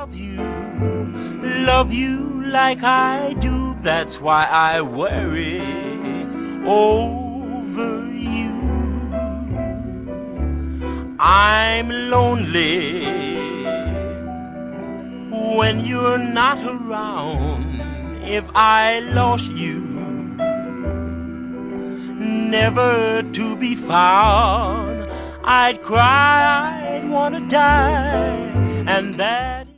love you like I do. That's why I worry over you. I'm lonely when you're not around. If I lost you, never to be found, I'd cry, I'd want to die, and that